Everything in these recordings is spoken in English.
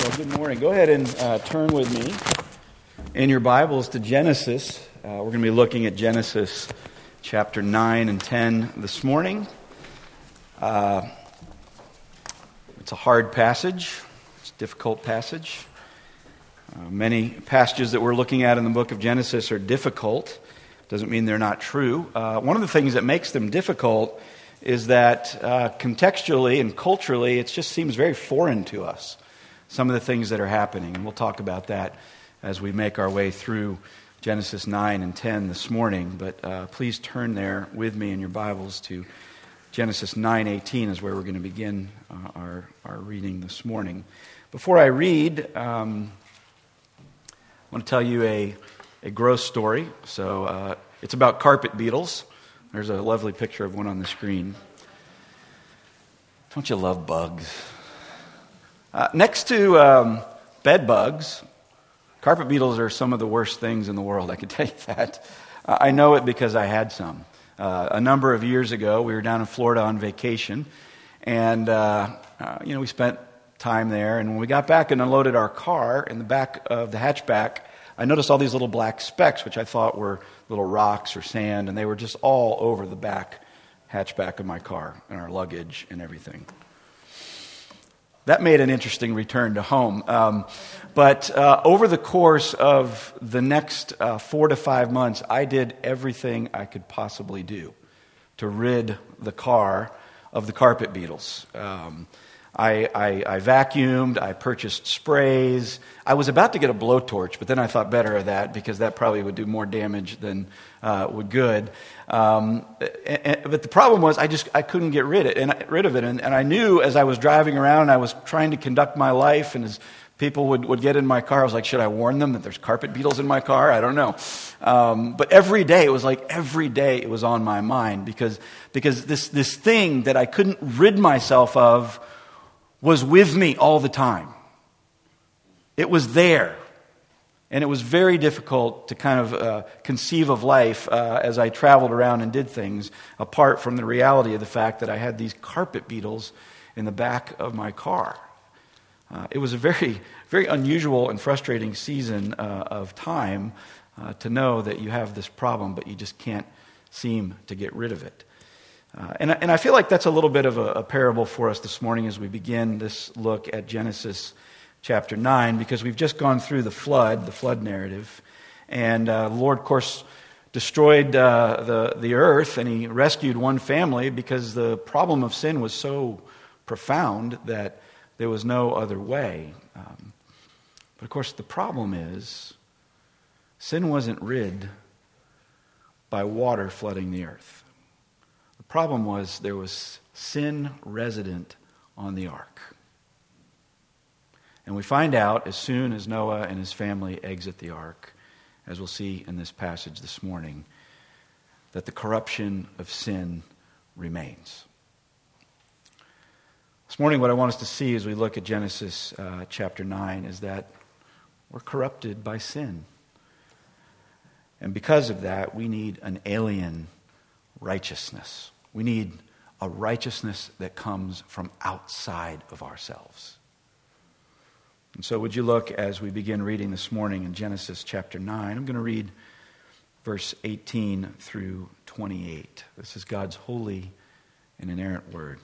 Well, good morning. Go ahead and turn with me in your Bibles to Genesis. We're going to be looking at Genesis chapter 9 and 10 this morning. It's a hard passage. It's a difficult passage. Many passages that we're looking at in the book of Genesis are difficult. Doesn't mean they're not true. One of the things that makes them difficult is that contextually and culturally, it just seems very foreign to us, some of the things that are happening. And we'll talk about that as we make our way through Genesis 9 and 10 this morning. But please turn there with me in your Bibles to Genesis 9:18 is where we're going to begin our reading this morning. Before I read, I want to tell you a gross story. So it's about carpet beetles. There's a lovely picture of one on the screen. Don't you love bugs? Next to bed bugs, carpet beetles are some of the worst things in the world, I can tell you that. I know it because I had some. A number of years ago, we were down in Florida on vacation, and we spent time there. And when we got back and unloaded our car, in the back of the hatchback, I noticed all these little black specks, which I thought were little rocks or sand, and they were just all over the back hatchback of my car and our luggage and everything. That made an interesting return to home. But over the course of the next 4 to 5 months, I did everything I could possibly do to rid the car of the carpet beetles. I vacuumed, I purchased sprays. I was about to get a blowtorch, but then I thought better of that because that probably would do more damage than would good. But the problem was I couldn't get rid of it. And I knew as I was driving around and I was trying to conduct my life, and as people would get in my car, I was like, should I warn them that there's carpet beetles in my car? I don't know. But every day it was on my mind because this thing that I couldn't rid myself of was with me all the time. It was there. And it was very difficult to kind of conceive of life as I traveled around and did things, apart from the reality of the fact that I had these carpet beetles in the back of my car. It was a very, very unusual and frustrating season of time to know that you have this problem, but you just can't seem to get rid of it. And I feel like that's a little bit of a parable for us this morning as we begin this look at Genesis chapter 9, because we've just gone through the flood narrative. And the Lord, of course, destroyed the earth, and He rescued one family because the problem of sin was so profound that there was no other way. But of course, the problem is sin wasn't rid by water flooding the earth. The problem was there was sin resident on the ark. And we find out as soon as Noah and his family exit the ark, as we'll see in this passage this morning, that the corruption of sin remains. This morning, what I want us to see as we look at Genesis chapter 9 is that we're corrupted by sin. And because of that, we need an alien righteousness. We need a righteousness that comes from outside of ourselves. And so would you look as we begin reading this morning in Genesis chapter 9. I'm going to read verse 18 through 28. This is God's holy and inerrant word.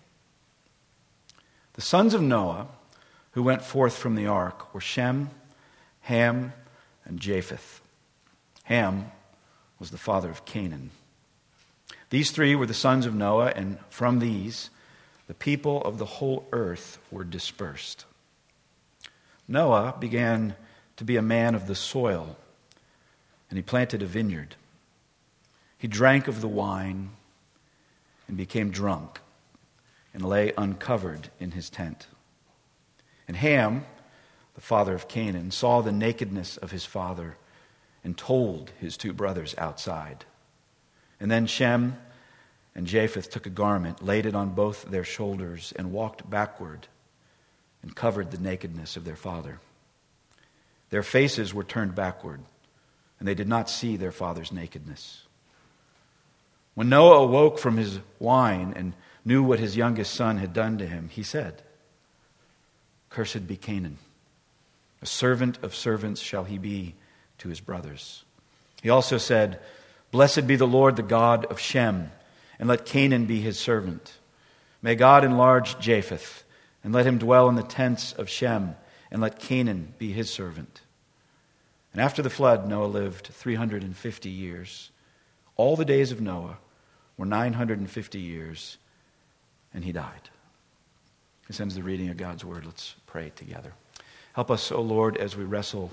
The sons of Noah who went forth from the ark were Shem, Ham, and Japheth. Ham was the father of Canaan. These three were the sons of Noah, and from these the people of the whole earth were dispersed. Noah began to be a man of the soil, and he planted a vineyard. He drank of the wine and became drunk, and lay uncovered in his tent. And Ham, the father of Canaan, saw the nakedness of his father and told his two brothers outside. And then Shem and Japheth took a garment, laid it on both their shoulders, and walked backward and covered the nakedness of their father. Their faces were turned backward, and they did not see their father's nakedness. When Noah awoke from his wine and knew what his youngest son had done to him, he said, Cursed be Canaan. A servant of servants shall he be to his brothers. He also said, Blessed be the Lord, the God of Shem, and let Canaan be his servant. May God enlarge Japheth, and let him dwell in the tents of Shem, and let Canaan be his servant. And after the flood, Noah lived 350 years. All the days of Noah were 950 years, and he died. This ends the reading of God's word. Let's pray together. Help us, O Lord, as we wrestle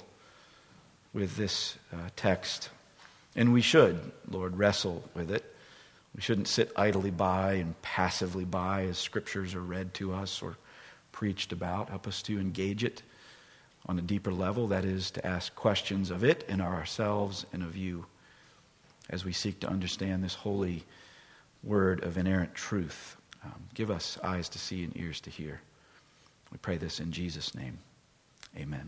with this text. And we should, Lord, wrestle with it. We shouldn't sit idly by and passively by as scriptures are read to us or preached about. Help us to engage it on a deeper level, that is, to ask questions of it and of ourselves and of you as we seek to understand this holy word of inerrant truth. Give us eyes to see and ears to hear. We pray this in Jesus' name. Amen.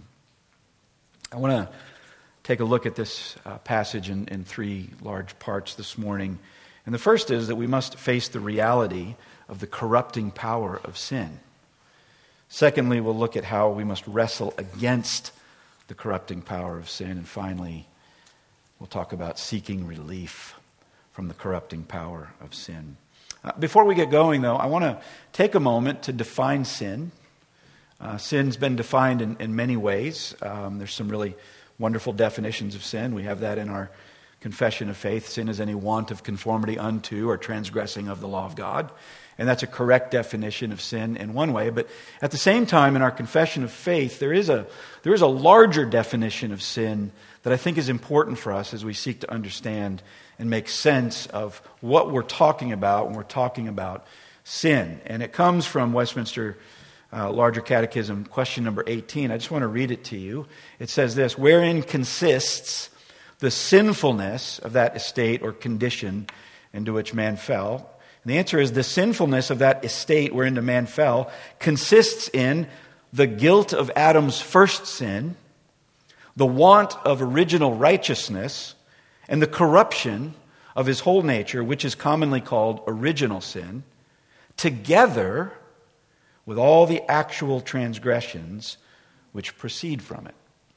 I want to take a look at this passage in three large parts this morning. And the first is that we must face the reality of the corrupting power of sin. Secondly, we'll look at how we must wrestle against the corrupting power of sin. And finally, we'll talk about seeking relief from the corrupting power of sin. Before we get going, though, I want to take a moment to define sin. Sin's been defined in many ways. There's some really wonderful definitions of sin. We have that in our confession of faith. Sin is any want of conformity unto or transgressing of the law of God. And that's a correct definition of sin in one way. But at the same time, in our confession of faith, there is a larger definition of sin that I think is important for us as we seek to understand and make sense of what we're talking about when we're talking about sin. And it comes from Westminster Larger Catechism, question number 18. I just want to read it to you. It says this: wherein consists the sinfulness of that estate or condition into which man fell? And the answer is the sinfulness of that estate wherein man fell consists in the guilt of Adam's first sin, the want of original righteousness, and the corruption of his whole nature, which is commonly called original sin, together with all the actual transgressions which proceed from it.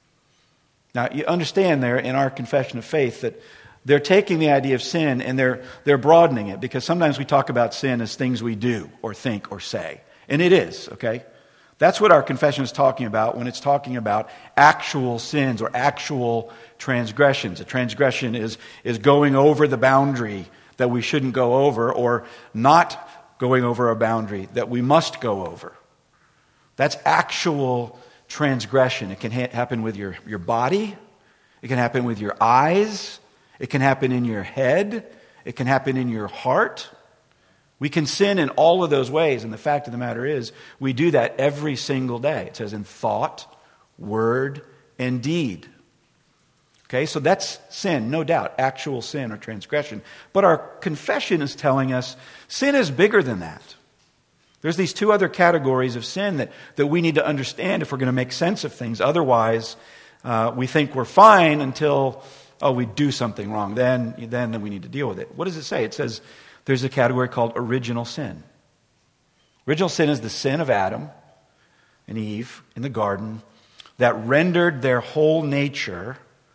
Now, you understand there in our confession of faith that they're taking the idea of sin and they're broadening it, because sometimes we talk about sin as things we do or think or say. And it is, okay? That's what our confession is talking about when it's talking about actual sins or actual transgressions. A transgression is going over the boundary that we shouldn't go over, or not going over a boundary that we must go over. That's actual transgression. It can happen with your body. It can happen with your eyes. It can happen in your head. It can happen in your heart. We can sin in all of those ways, and the fact of the matter is, we do that every single day. It says in thought, word, and deed. Okay, so that's sin, no doubt, actual sin or transgression. But our confession is telling us sin is bigger than that. There's these two other categories of sin that we need to understand if we're going to make sense of things. Otherwise, we think we're fine until, we do something wrong. Then we need to deal with it. What does it say? It says there's a category called original sin. Original sin is the sin of Adam and Eve in the garden that rendered their whole nature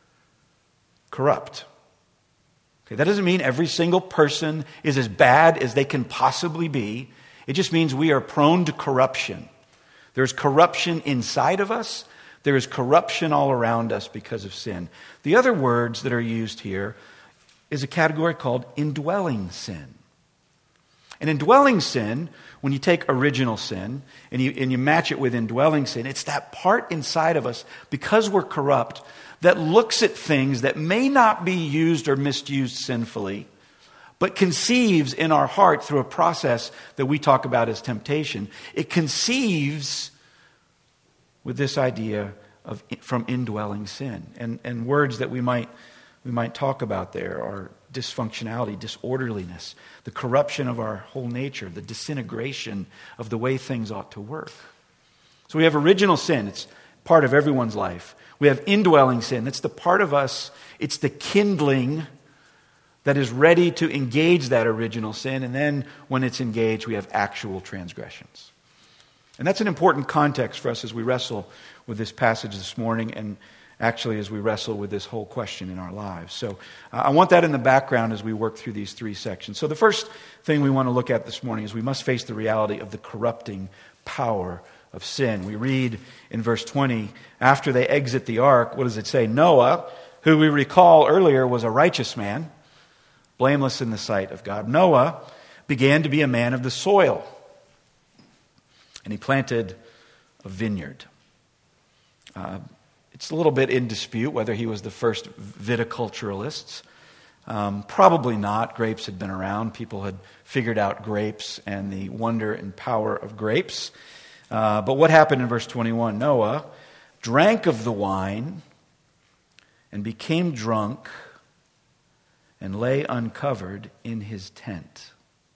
corrupt. Okay, that doesn't mean every single person is as bad as they can possibly be. It just means we are prone to corruption. There's corruption inside of us. There is corruption all around us because of sin. The other words that are used here is a category called indwelling sin. And indwelling sin, when you take original sin and you match it with indwelling sin, it's that part inside of us, because we're corrupt, that looks at things that may not be used or misused sinfully, but conceives in our heart through a process that we talk about as temptation. It conceives with this idea of from indwelling sin. And words that we might talk about there are dysfunctionality, disorderliness, the corruption of our whole nature, the disintegration of the way things ought to work. So we have original sin. It's part of everyone's life. We have indwelling sin. That's the part of us, it's the kindling that is ready to engage that original sin. And then when it's engaged, we have actual transgressions. And that's an important context for us as we wrestle with this passage this morning, and actually as we wrestle with this whole question in our lives. So I want that in the background as we work through these three sections. So the first thing we want to look at this morning is we must face the reality of the corrupting power of sin. We read in verse 20, after they exit the ark, what does it say? Noah, who we recall earlier was a righteous man, blameless in the sight of God. Noah began to be a man of the soil, and he planted a vineyard. It's a little bit in dispute whether he was the first viticulturalist. Probably not. Grapes had been around. People had figured out grapes and the wonder and power of grapes. But what happened in verse 21? Noah drank of the wine and became drunk and lay uncovered in his tent.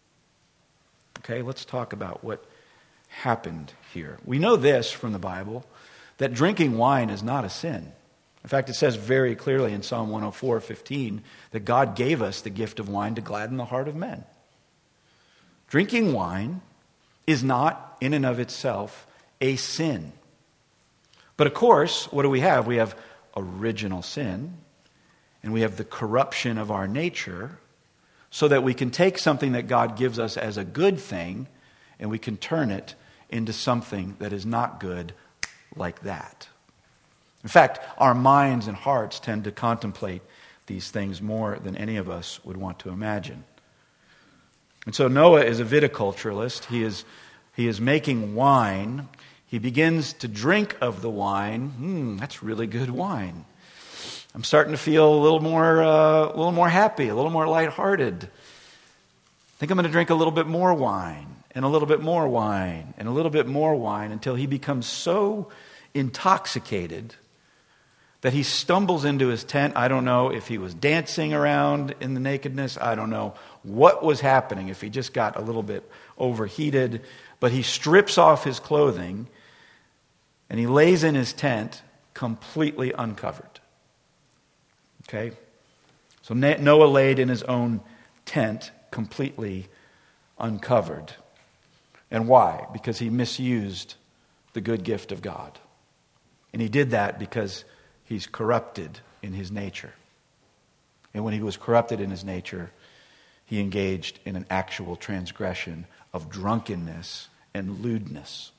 Okay, let's talk about what happened here. We know this from the Bible, that drinking wine is not a sin. In fact, it says very clearly in Psalm 104:15 that God gave us the gift of wine to gladden the heart of men. Drinking wine is not in and of itself a sin. But of course, what do we have? We have original sin, and we have the corruption of our nature, so that we can take something that God gives us as a good thing, and we can turn it into something that is not good, like that. In fact, our minds and hearts tend to contemplate these things more than any of us would want to imagine. And so Noah is a viticulturalist. He is making wine. He begins to drink of the wine. That's really good wine. I'm starting to feel a little more happy, a little more lighthearted. I think I'm going to drink a little bit more wine, and a little bit more wine, and a little bit more wine, until he becomes so intoxicated that he stumbles into his tent. I don't know if he was dancing around in the nakedness. I don't know what was happening, if he just got a little bit overheated. But he strips off his clothing, and he lays in his tent completely uncovered. Okay? So Noah laid in his own tent completely uncovered. And why? Because he misused the good gift of God. And he did that because he's corrupted in his nature. And when he was corrupted in his nature, he engaged in an actual transgression of drunkenness and lewdness.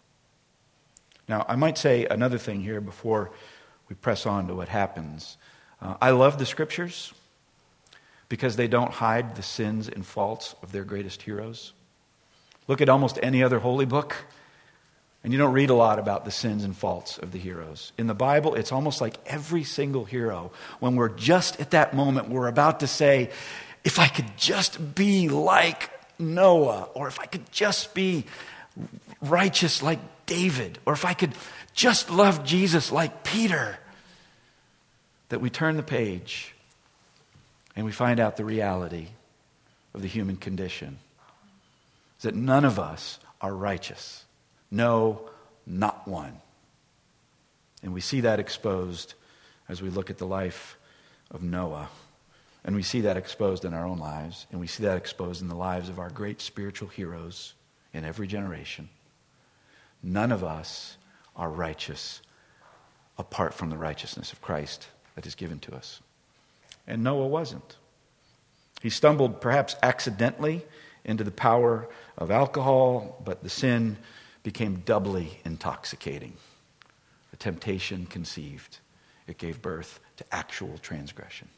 Now, I might say another thing here before we press on to what happens. I love the Scriptures because they don't hide the sins and faults of their greatest heroes. Look at almost any other holy book, and you don't read a lot about the sins and faults of the heroes. In the Bible, it's almost like every single hero, when we're just at that moment, we're about to say, if I could just be like Noah, or if I could just be righteous like David, or if I could just love Jesus like Peter, that we turn the page and we find out the reality of the human condition. Is that none of us are righteous. No, not one. And we see that exposed as we look at the life of Noah. And we see that exposed in our own lives. And we see that exposed in the lives of our great spiritual heroes in every generation. None of us are righteous apart from the righteousness of Christ that is given to us. And Noah wasn't. He stumbled perhaps accidentally into the power of alcohol, but the sin became doubly intoxicating. The temptation conceived. It gave birth to actual transgression.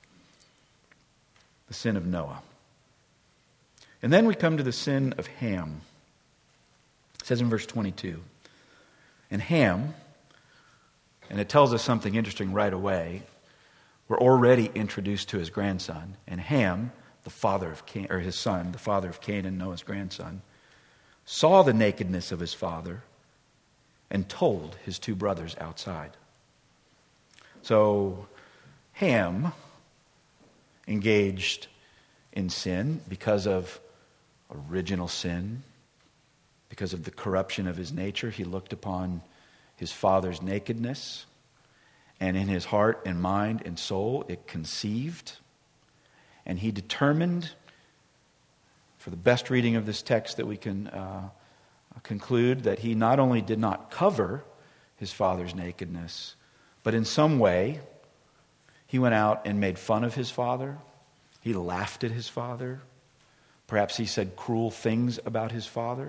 The sin of Noah. And then we come to the sin of Ham. It says in verse 22, and Ham, and it tells us something interesting right away. We're already introduced to his grandson, and Ham, the father of Canaan, or his son, the father of Canaan, Noah's grandson, saw the nakedness of his father and told his two brothers outside. So Ham engaged in sin because of original sin, because of the corruption of his nature. He looked upon his father's nakedness, and in his heart and mind and soul it conceived. And he determined, for the best reading of this text that we can conclude that he not only did not cover his father's nakedness, but in some way he went out and made fun of his father. He laughed at his father. Perhaps he said cruel things about his father.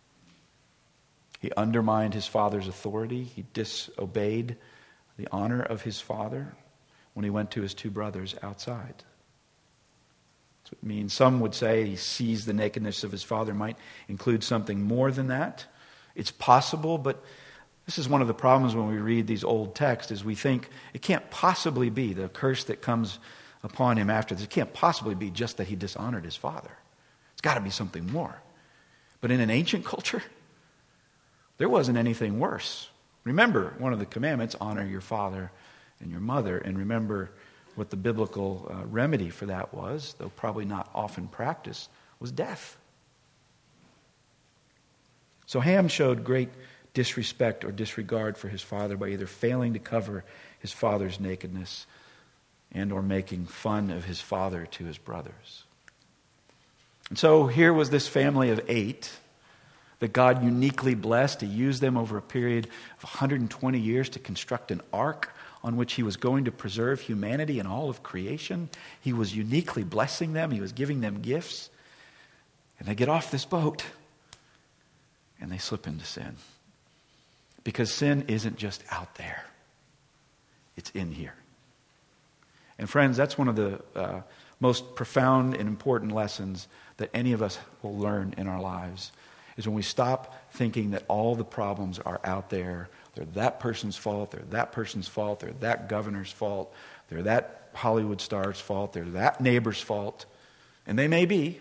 He undermined his father's authority. He disobeyed the honor of his father when he went to his two brothers outside. That's what it means. Some would say he sees the nakedness of his father might include something more than that. It's possible, but this is one of the problems when we read these old texts is we think it can't possibly be the curse that comes upon him after this. It can't possibly be just that he dishonored his father. It's got to be something more. But in an ancient culture, there wasn't anything worse. Remember, one of the commandments, honor your father and your mother. And remember what the biblical remedy for that was, though probably not often practiced, was death. So Ham showed great disrespect or disregard for his father by either failing to cover his father's nakedness and or making fun of his father to his brothers. And so here was this family of 8 that God uniquely blessed to use them over a period of 120 years to construct an ark on which he was going to preserve humanity and all of creation. He was uniquely blessing them. He was giving them gifts. And they get off this boat and they slip into sin. Because sin isn't just out there. It's in here. And friends, that's one of the most profound and important lessons that any of us will learn in our lives, is when we stop thinking that all the problems are out there. They're that person's fault, they're that person's fault, they're that governor's fault, they're that Hollywood star's fault, they're that neighbor's fault. And they may be.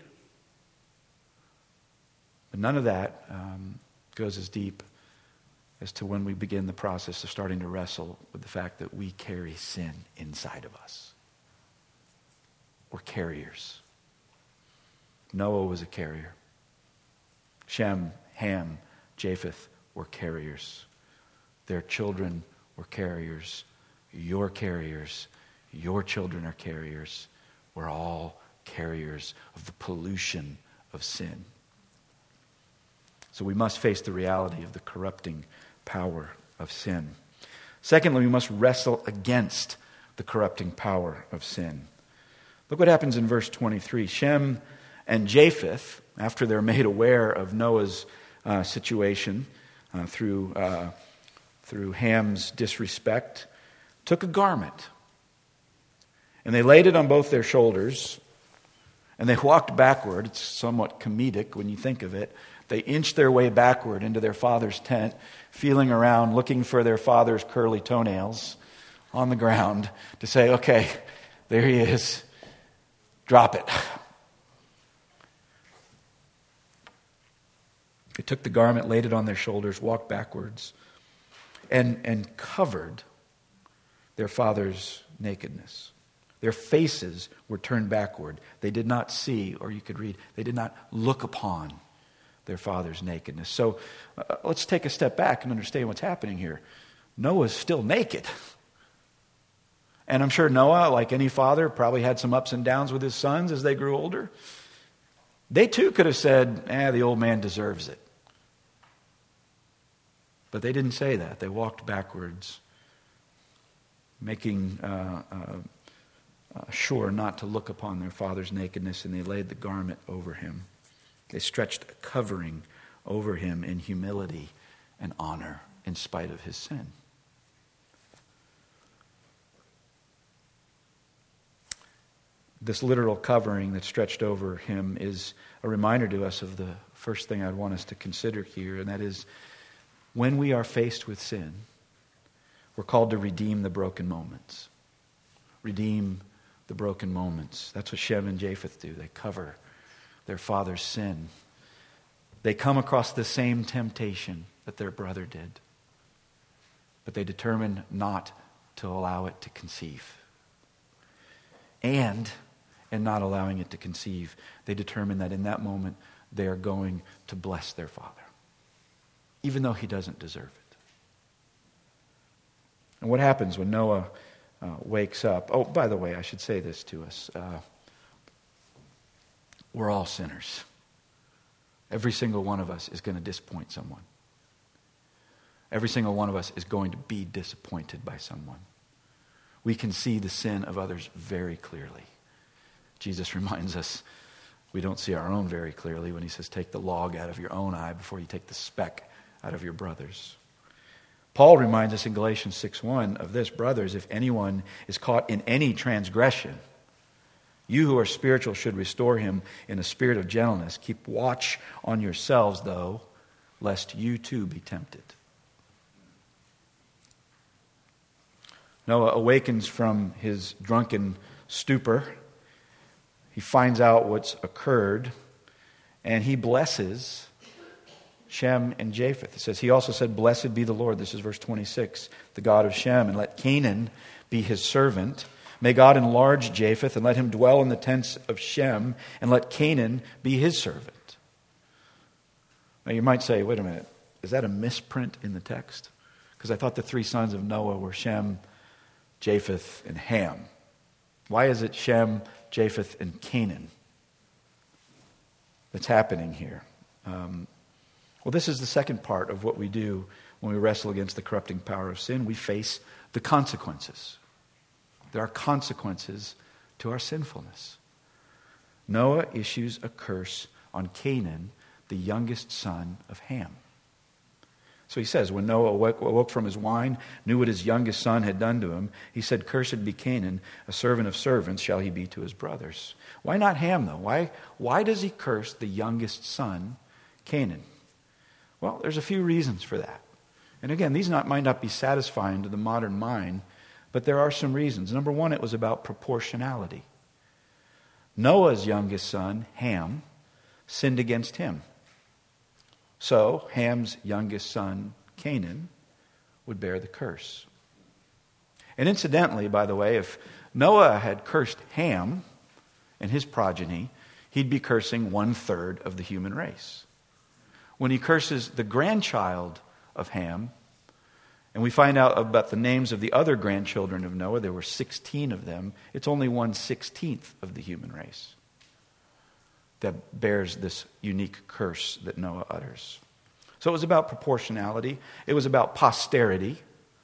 But none of that goes as deep as to when we begin the process of starting to wrestle with the fact that we carry sin inside of us. We're carriers. Noah was a carrier. Shem, Ham, Japheth were carriers. Their children were carriers. You're carriers. Your children are carriers. We're all carriers of the pollution of sin. So we must face the reality of the corrupting power of sin. Secondly, we must wrestle against the corrupting power of sin. Look what happens in verse 23. Shem and Japheth, after they're made aware of Noah's situation through Ham's disrespect, took a garment and they laid it on both their shoulders and they walked backward. It's somewhat comedic when you think of it. They inched their way backward into their father's tent, feeling around, looking for their father's curly toenails on the ground to say, okay, there he is. Drop it. They took the garment, laid it on their shoulders, walked backwards, and covered their father's nakedness. Their faces were turned backward. They did not see, or you could read, they did not look upon their father's nakedness. So let's take a step back and understand what's happening here. Noah's still naked. And I'm sure Noah, like any father, probably had some ups and downs with his sons as they grew older. They too could have said, the old man deserves it. But they didn't say that. They walked backwards, making sure not to look upon their father's nakedness, and they laid the garment over him. They stretched a covering over him in humility and honor in spite of his sin. This literal covering that stretched over him is a reminder to us of the first thing I'd want us to consider here, and that is when we are faced with sin, we're called to redeem the broken moments. Redeem the broken moments. That's what Shem and Japheth do. They cover their father's sin. They come across the same temptation that their brother did, but they determine not to allow it to conceive. And in not allowing it to conceive, they determine that in that moment they are going to bless their father, even though he doesn't deserve it. And what happens when Noah wakes up? Oh, by the way, I should say this to us. We're all sinners. Every single one of us is going to disappoint someone. Every single one of us is going to be disappointed by someone. We can see the sin of others very clearly. Jesus reminds us we don't see our own very clearly when he says, take the log out of your own eye before you take the speck out of your brother's. Paul reminds us in Galatians 6:1 of this, brothers, if anyone is caught in any transgression, you who are spiritual should restore him in a spirit of gentleness. Keep watch on yourselves, though, lest you too be tempted. Noah awakens from his drunken stupor. He finds out what's occurred, and he blesses Shem and Japheth. It says, he also said, blessed be the Lord. This is verse 26, the God of Shem, and let Canaan be his servant. May God enlarge Japheth, and let him dwell in the tents of Shem, and let Canaan be his servant. Now you might say, wait a minute, is that a misprint in the text? Because I thought the three sons of Noah were Shem, Japheth, and Ham. Why is it Shem, Japheth, and Canaan that's happening here? Well, this is the second part of what we do when we wrestle against the corrupting power of sin. We face the consequences. There are consequences to our sinfulness. Noah issues a curse on Canaan, the youngest son of Ham. So he says, when Noah awoke from his wine, knew what his youngest son had done to him, he said, cursed be Canaan, a servant of servants shall he be to his brothers. Why not Ham, though? Why does he curse the youngest son, Canaan? Well, there's a few reasons for that. And again, these might not be satisfying to the modern mind, but there are some reasons. Number one, it was about proportionality. Noah's youngest son, Ham, sinned against him. So, Ham's youngest son, Canaan, would bear the curse. And incidentally, by the way, if Noah had cursed Ham and his progeny, he'd be cursing 1/3 of the human race. When he curses the grandchild of Ham, and we find out about the names of the other grandchildren of Noah, there were 16 of them, it's only 1/16 of the human race that bears this unique curse that Noah utters. So it was about proportionality. It was about posterity.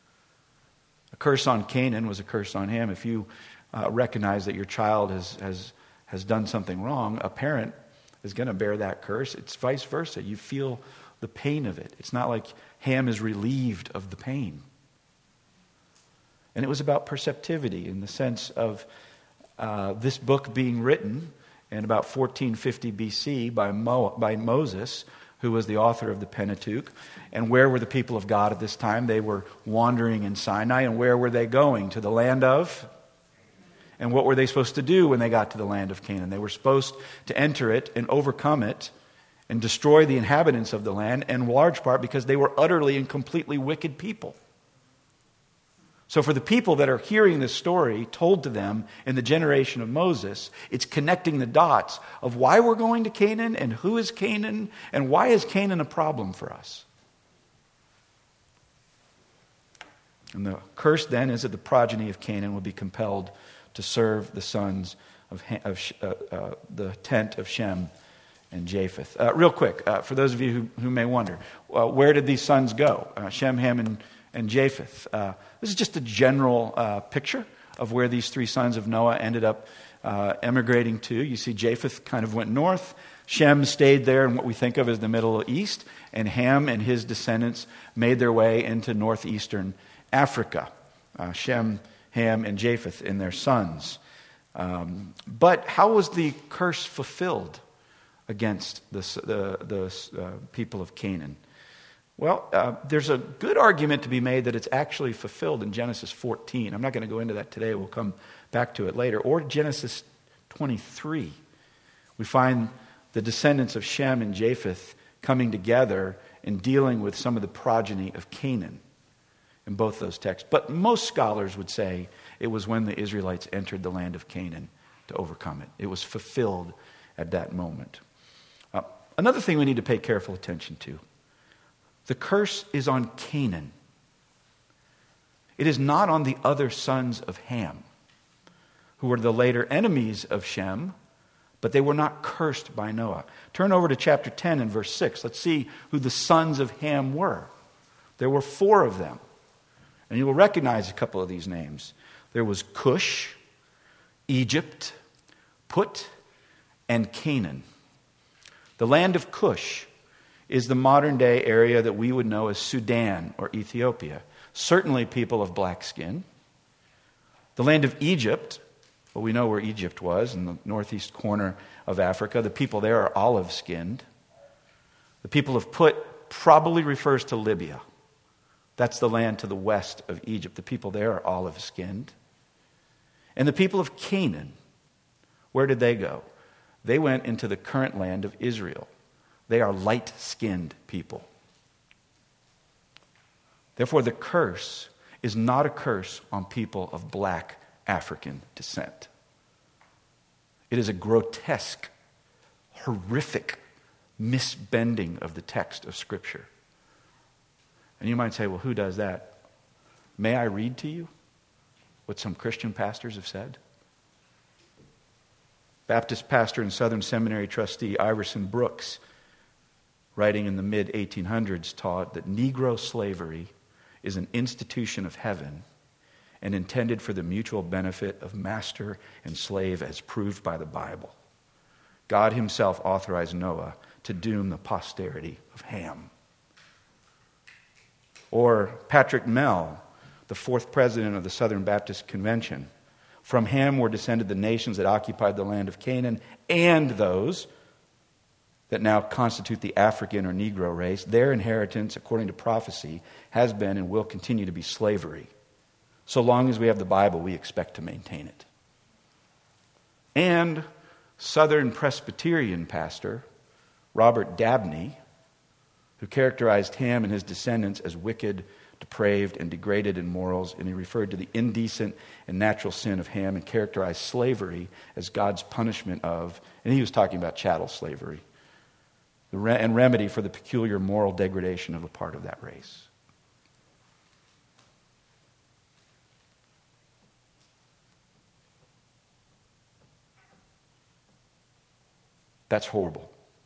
A curse on Canaan was a curse on Ham. If you recognize that your child has done something wrong, a parent is going to bear that curse. It's vice versa. You feel the pain of it. It's not like Ham is relieved of the pain. And it was about perceptivity in the sense of this book being written in about 1450 BC by Moses, who was the author of the Pentateuch. And where were the people of God at this time? They were wandering in Sinai. And where were they going? To the land of? And what were they supposed to do when they got to the land of Canaan? They were supposed to enter it and overcome it and destroy the inhabitants of the land, in large part because they were utterly and completely wicked people. So for the people that are hearing this story told to them in the generation of Moses, it's connecting the dots of why we're going to Canaan and who is Canaan and why is Canaan a problem for us. And the curse then is that the progeny of Canaan will be compelled to serve the sons of the tent of Shem and Japheth. Real quick, for those of you who may wonder, where did these sons go? Shem, Ham, and Japheth. This is just a general picture of where these three sons of Noah ended up emigrating to. You see Japheth kind of went north. Shem stayed there in what we think of as the Middle East. And Ham and his descendants made their way into northeastern Africa. Shem, Ham, and Japheth and their sons. But how was the curse fulfilled against the people of Canaan? Well, there's a good argument to be made that it's actually fulfilled in Genesis 14. I'm not going to go into that today. We'll come back to it later. Or Genesis 23. We find the descendants of Shem and Japheth coming together and dealing with some of the progeny of Canaan in both those texts. But most scholars would say it was when the Israelites entered the land of Canaan to overcome it. It was fulfilled at that moment. Another thing we need to pay careful attention to. The curse is on Canaan. It is not on the other sons of Ham, who were the later enemies of Shem, but they were not cursed by Noah. Turn over to chapter 10 and verse 6. Let's see who the sons of Ham were. There were 4 of them. And you will recognize a couple of these names. There was Cush, Egypt, Put, and Canaan. The land of Cush is the modern-day area that we would know as Sudan or Ethiopia. Certainly people of black skin. The land of Egypt, well, we know where Egypt was, in the northeast corner of Africa. The people there are olive-skinned. The people of Put probably refers to Libya. That's the land to the west of Egypt. The people there are olive-skinned. And the people of Canaan, where did they go? They went into the current land of Israel. They are light-skinned people. Therefore, the curse is not a curse on people of black African descent. It is a grotesque, horrific misbending of the text of Scripture. And you might say, well, who does that? May I read to you what some Christian pastors have said? Baptist pastor and Southern Seminary trustee Iverson Brooks, writing in the mid-1800s, taught that Negro slavery is an institution of heaven and intended for the mutual benefit of master and slave as proved by the Bible. God himself authorized Noah to doom the posterity of Ham. Or Patrick Mell, the 4th president of the Southern Baptist Convention. From Ham were descended the nations that occupied the land of Canaan and those that now constitute the African or Negro race. Their inheritance, according to prophecy, has been and will continue to be slavery. So long as we have the Bible, we expect to maintain it. And Southern Presbyterian pastor Robert Dabney, who characterized Ham and his descendants as wicked, depraved, and degraded in morals, and he referred to the indecent and natural sin of Ham and characterized slavery as God's punishment of, and he was talking about chattel slavery, and remedy for the peculiar moral degradation of a part of that race. That's horrible.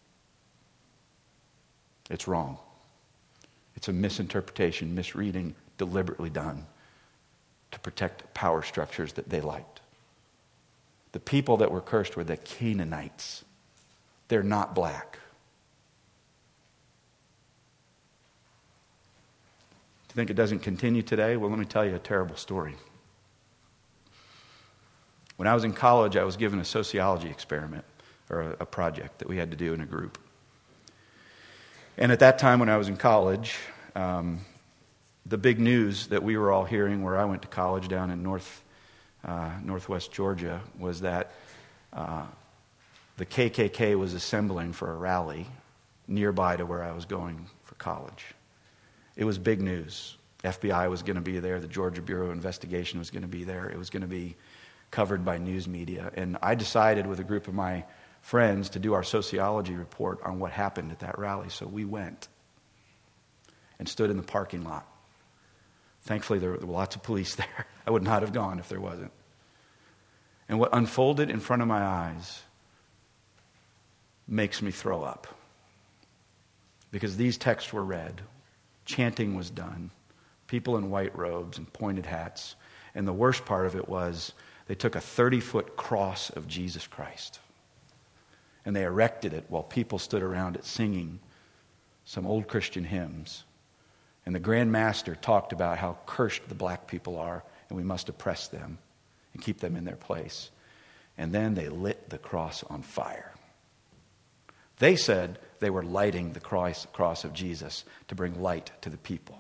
It's wrong. It's a misinterpretation, misreading, deliberately done to protect power structures that they liked. The people that were cursed were the Canaanites. They're not black. Do you think it doesn't continue today? Well, let me tell you a terrible story. When I was in college, I was given a sociology experiment, or a project that we had to do in a group. And at that time when I was in college, the big news that we were all hearing where I went to college down in northwest Georgia was that the KKK was assembling for a rally nearby to where I was going for college. It was big news. FBI was going to be there. The Georgia Bureau of Investigation was going to be there. It was going to be covered by news media. And I decided with a group of my friends to do our sociology report on what happened at that rally. So we went and stood in the parking lot. Thankfully, there were lots of police there. I would not have gone if there wasn't. And what unfolded in front of my eyes makes me throw up. Because these texts were read, chanting was done, people in white robes and pointed hats. And the worst part of it was they took a 30-foot cross of Jesus Christ. And they erected it while people stood around it singing some old Christian hymns. And the Grand Master talked about how cursed the black people are and we must oppress them and keep them in their place. And then they lit the cross on fire. They said they were lighting the cross of Jesus to bring light to the people.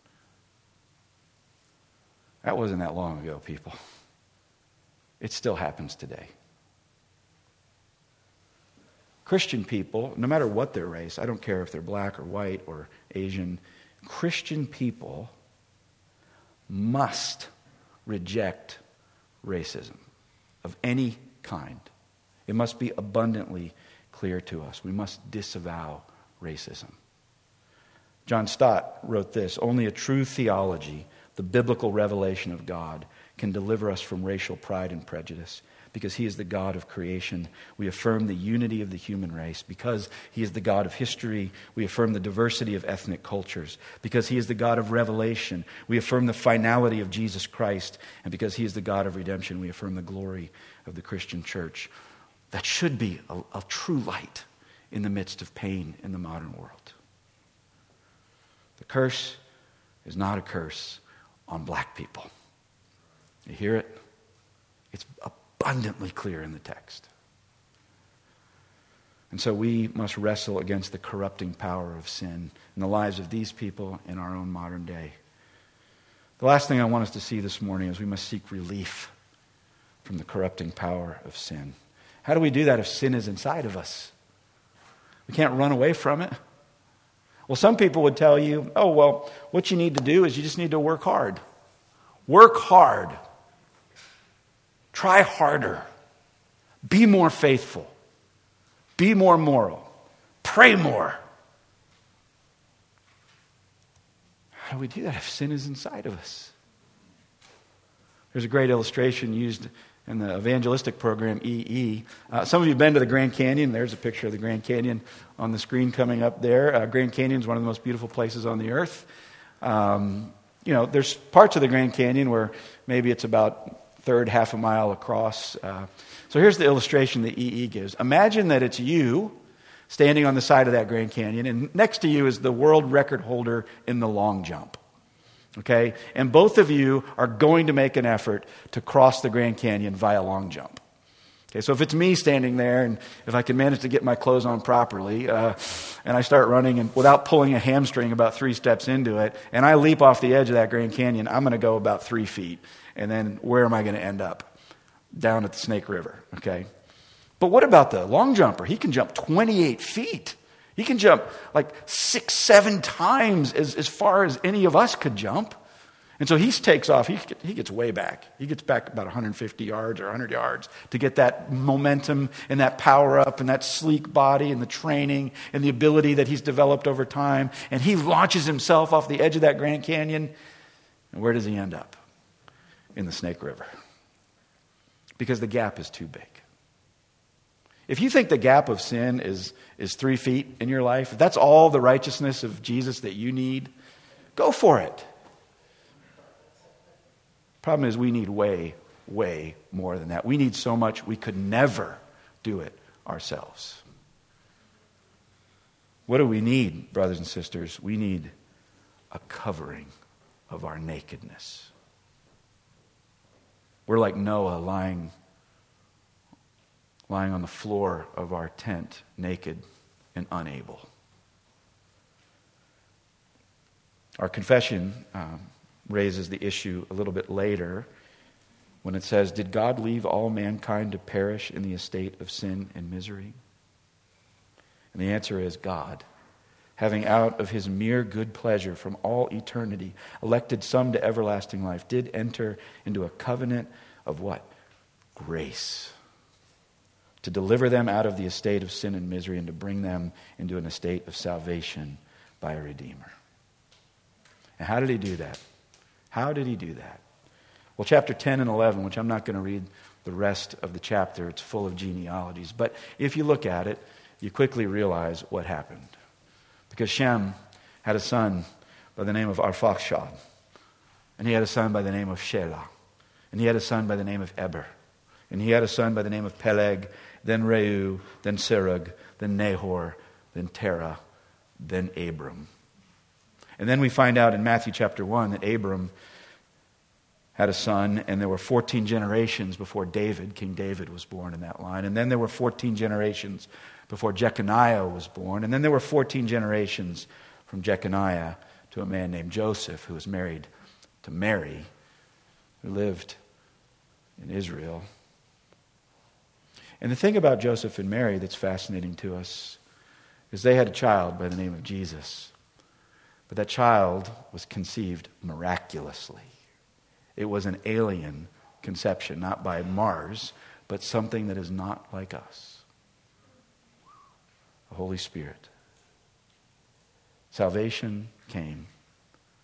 That wasn't that long ago, people. It still happens today. Christian people, no matter what their race, I don't care if they're black or white or Asian, Christian people must reject racism of any kind. It must be abundantly clear to us. We must disavow racism. John Stott wrote this: "Only a true theology, the biblical revelation of God, can deliver us from racial pride and prejudice, because he is the God of creation. We affirm the unity of the human race. Because he is the God of history, we affirm the diversity of ethnic cultures. Because he is the God of revelation, we affirm the finality of Jesus Christ. And because he is the God of redemption, we affirm the glory of the Christian church. That should be a true light in the midst of pain in the modern world. The curse is not a curse on black people. You hear it? It's abundantly clear in the text. And so we must wrestle against the corrupting power of sin in the lives of these people in our own modern day. The last thing I want us to see this morning is we must seek relief from the corrupting power of sin. How do we do that if sin is inside of us? We can't run away from it. Well, some people would tell you, oh, well, what you need to do is you just need to work hard. Work hard. Try harder. Be more faithful. Be more moral. Pray more. How do we do that if sin is inside of us? There's a great illustration used in the evangelistic program, EE. Some of you have been to the Grand Canyon. There's a picture of the Grand Canyon on the screen coming up there. Grand Canyon is one of the most beautiful places on the earth. There's parts of the Grand Canyon where maybe it's about half a mile across. So here's the illustration that EE gives. Imagine that it's you standing on the side of that Grand Canyon, and next to you is the world record holder in the long jump. Okay? And both of you are going to make an effort to cross the Grand Canyon via long jump. Okay, so if it's me standing there, and if I can manage to get my clothes on properly, and I start running and without pulling a hamstring about 3 steps into it, and I leap off the edge of that Grand Canyon, I'm going to go about 3 feet. And then where am I going to end up? Down at the Snake River, okay? But what about the long jumper? He can jump 28 feet. He can jump like 6, 7 times as far as any of us could jump. And so he takes off. He gets way back. He gets back about 150 yards or 100 yards to get that momentum and that power up and that sleek body and the training and the ability that he's developed over time. And he launches himself off the edge of that Grand Canyon. And where does he end up? In the Snake River. Because the gap is too big. If you think the gap of sin is 3 feet in your life, if that's all the righteousness of Jesus that you need, go for it. Problem is we need way, way more than that. We need so much we could never do it ourselves. What do we need, brothers and sisters? We need a covering of our nakedness. We're like Noah lying on the floor of our tent, naked and unable. Our confession raises the issue a little bit later when it says, did God leave all mankind to perish in the estate of sin and misery? And the answer is God, having out of his mere good pleasure from all eternity elected some to everlasting life, did enter into a covenant of what? Grace. To deliver them out of the estate of sin and misery and to bring them into an estate of salvation by a Redeemer. And how did he do that? How did he do that? Well, chapter 10 and 11, which I'm not going to read the rest of the chapter, it's full of genealogies. But if you look at it, you quickly realize what happened. Because Shem had a son by the name of Arphaxad, and he had a son by the name of Shelah, and he had a son by the name of Eber, and he had a son by the name of Peleg, then Reu, then Serug, then Nahor, then Terah, then Abram. And then we find out in Matthew chapter 1 that Abram had a son, and there were 14 generations before David, King David, was born in that line. And then there were 14 generations before Jeconiah was born. And then there were 14 generations from Jeconiah to a man named Joseph, who was married to Mary, who lived in Israel. And the thing about Joseph and Mary that's fascinating to us is they had a child by the name of Jesus. But that child was conceived miraculously. It was an alien conception, not by Mars, but something that is not like us. The Holy Spirit. Salvation came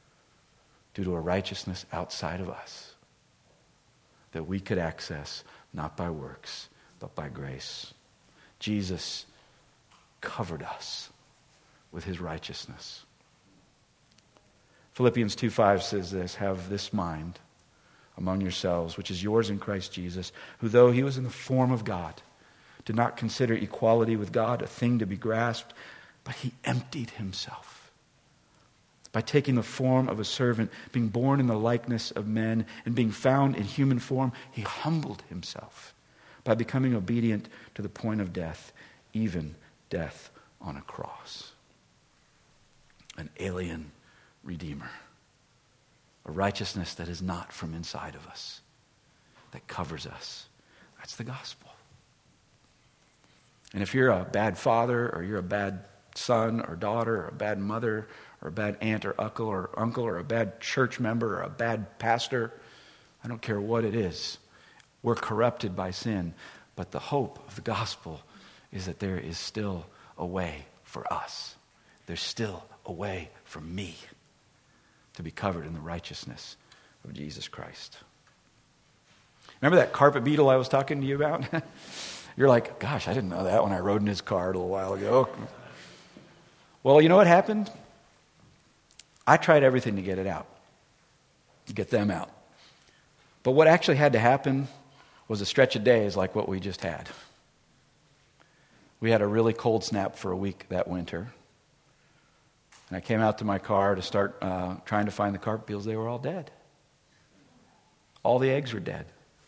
due to a righteousness outside of us that we could access not by works, but by grace. Jesus covered us with his righteousness. Philippians 2:5 says this, have this mind among yourselves, which is yours in Christ Jesus, who though he was in the form of God, did not consider equality with God a thing to be grasped, but he emptied himself by taking the form of a servant, being born in the likeness of men, and being found in human form, he humbled himself by becoming obedient to the point of death, even death on a cross. An alien Redeemer. A righteousness that is not from inside of us, that covers us. That's the gospel. And if you're a bad father, or you're a bad son or daughter, or a bad mother, or a bad aunt or uncle, or a bad church member, or a bad pastor, I don't care what it is, we're corrupted by sin. But the hope of the gospel is that there is still a way for us. There's still a way for me to be covered in the righteousness of Jesus Christ. Remember that carpet beetle I was talking to you about? You're like, gosh, I didn't know that when I rode in his car a little while ago. Well, you know what happened? I tried everything to get it out, to get them out. But what actually had to happen was a stretch of days like what we just had. We had a really cold snap for a week that winter. And I came out to my car to start trying to find the carpet beetles. They were all dead. All the eggs were dead.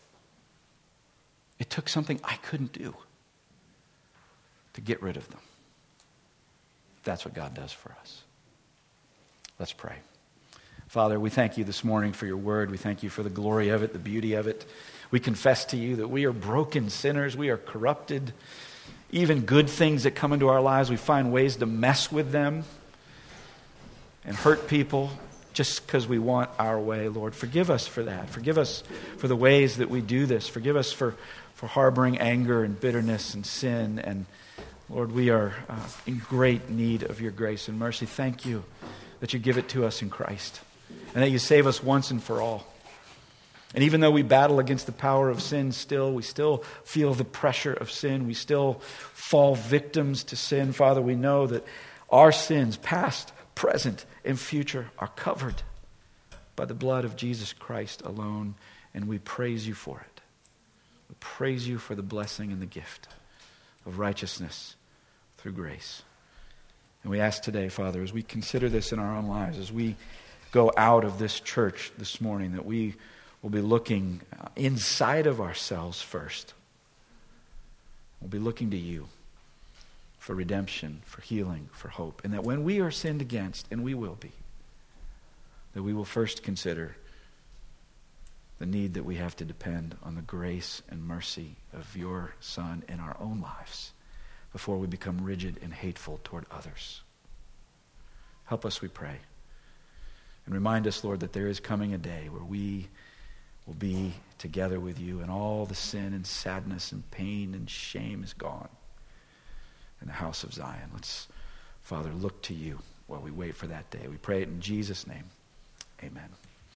It took something I couldn't do to get rid of them. That's what God does for us. Let's pray. Father, we thank you this morning for your word. We thank you for the glory of it, the beauty of it. We confess to you that we are broken sinners. We are corrupted. Even good things that come into our lives, we find ways to mess with them and hurt people just because we want our way. Lord, forgive us for that. Forgive us for the ways that we do this. Forgive us for harboring anger and bitterness and sin. And Lord, we are in great need of your grace and mercy. Thank you that you give it to us in Christ and that you save us once and for all. And even though we battle against the power of sin we still feel the pressure of sin. We still fall victims to sin. Father, we know that our sins, past, present, and future, are covered by the blood of Jesus Christ alone, and we praise you for it. We praise you for the blessing and the gift of righteousness through grace. And we ask today, Father, as we consider this in our own lives, as we go out of this church this morning, that we will be looking inside of ourselves first. We'll be looking to you for redemption, for healing, for hope. And that when we are sinned against, and we will be, that we will first consider the need that we have to depend on the grace and mercy of your Son in our own lives before we become rigid and hateful toward others. Help us, we pray. And remind us, Lord, that there is coming a day where we will be together with you and all the sin and sadness and pain and shame is gone in the house of Zion. Let's, Father, look to you while we wait for that day. We pray it in Jesus' name. Amen.